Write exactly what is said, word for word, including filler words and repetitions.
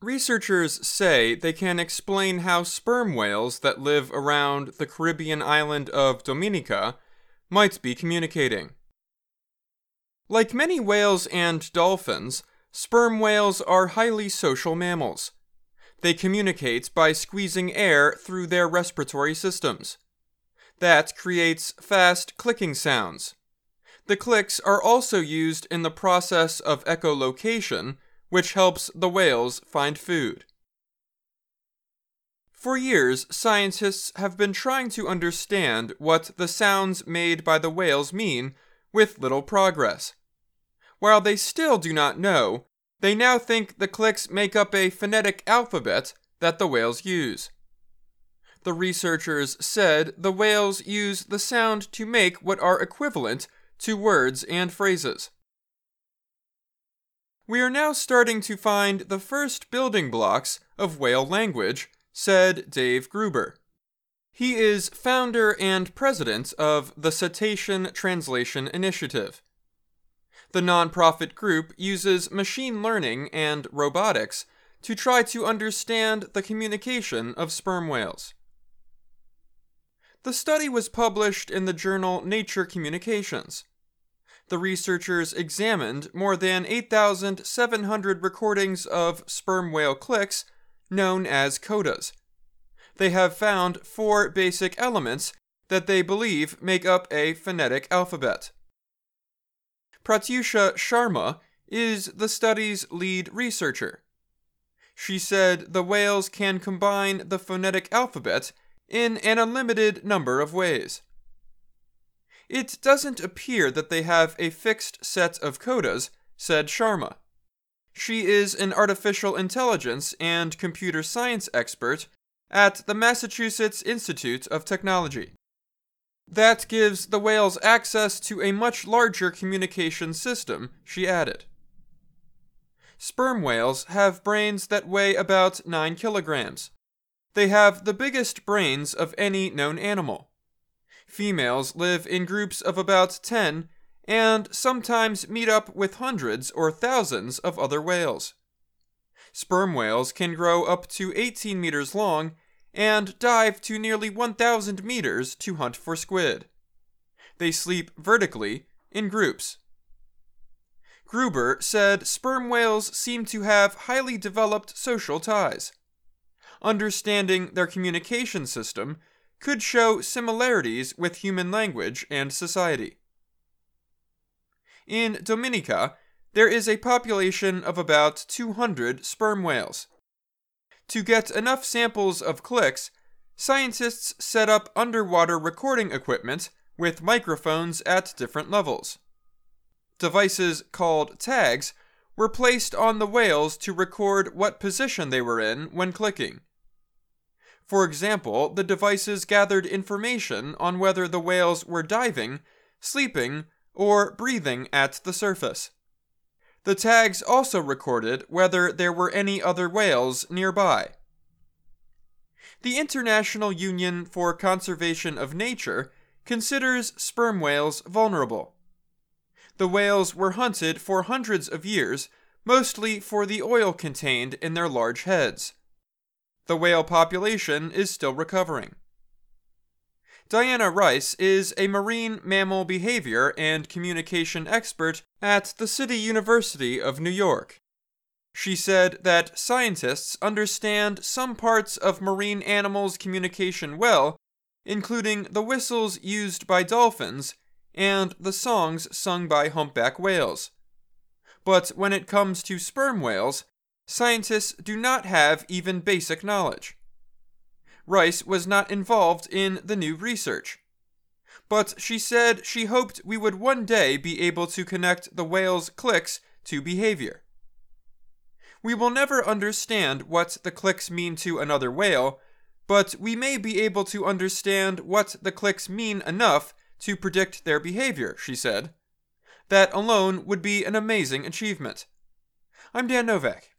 Researchers say they can explain how sperm whales that live around the Caribbean island of Dominica might be communicating. Like many whales and dolphins, sperm whales are highly social mammals. They communicate by squeezing air through their respiratory systems. That creates fast clicking sounds. The clicks are also used in the process of echolocation, which helps the whales find food. For years, scientists have been trying to understand what the sounds made by the whales mean, with little progress. While they still do not know, they now think the clicks make up a phonetic alphabet that the whales use. The researchers said the whales use the sound to make what are equivalent to words and phrases. "We are now starting to find the first building blocks of whale language," said Dave Gruber. He is founder and president of the Cetacean Translation Initiative. The nonprofit group uses machine learning and robotics to try to understand the communication of sperm whales. The study was published in the journal Nature Communications. The researchers examined more than eight thousand seven hundred recordings of sperm whale clicks, known as codas. They have found four basic elements that they believe make up a phonetic alphabet. Pratyusha Sharma is the study's lead researcher. She said the whales can combine the phonetic alphabet in an unlimited number of ways. "It doesn't appear that they have a fixed set of codas," said Sharma. She is an artificial intelligence and computer science expert at the Massachusetts Institute of Technology. "That gives the whales access to a much larger communication system," she added. Sperm whales have brains that weigh about nine kilograms. They have the biggest brains of any known animal. Females live in groups of about ten and sometimes meet up with hundreds or thousands of other whales. Sperm whales can grow up to eighteen meters long and dive to nearly one thousand meters to hunt for squid. They sleep vertically in groups. Gruber said sperm whales seem to have highly developed social ties. Understanding their communication system could show similarities with human language and society. In Dominica, there is a population of about two hundred sperm whales. To get enough samples of clicks, scientists set up underwater recording equipment with microphones at different levels. Devices called tags were placed on the whales to record what position they were in when clicking. For example, the devices gathered information on whether the whales were diving, sleeping, or breathing at the surface. The tags also recorded whether there were any other whales nearby. The International Union for Conservation of Nature considers sperm whales vulnerable. The whales were hunted for hundreds of years, mostly for the oil contained in their large heads. The whale population is still recovering. Diana Rice is a marine mammal behavior and communication expert at the City University of New York. She said that scientists understand some parts of marine animals' communication well, including the whistles used by dolphins and the songs sung by humpback whales. But when it comes to sperm whales, scientists do not have even basic knowledge. Rice was not involved in the new research, but she said she hoped we would one day be able to connect the whale's clicks to behavior. "We will never understand what the clicks mean to another whale, but we may be able to understand what the clicks mean enough to predict their behavior," she said. "That alone would be an amazing achievement." I'm Dan Novak.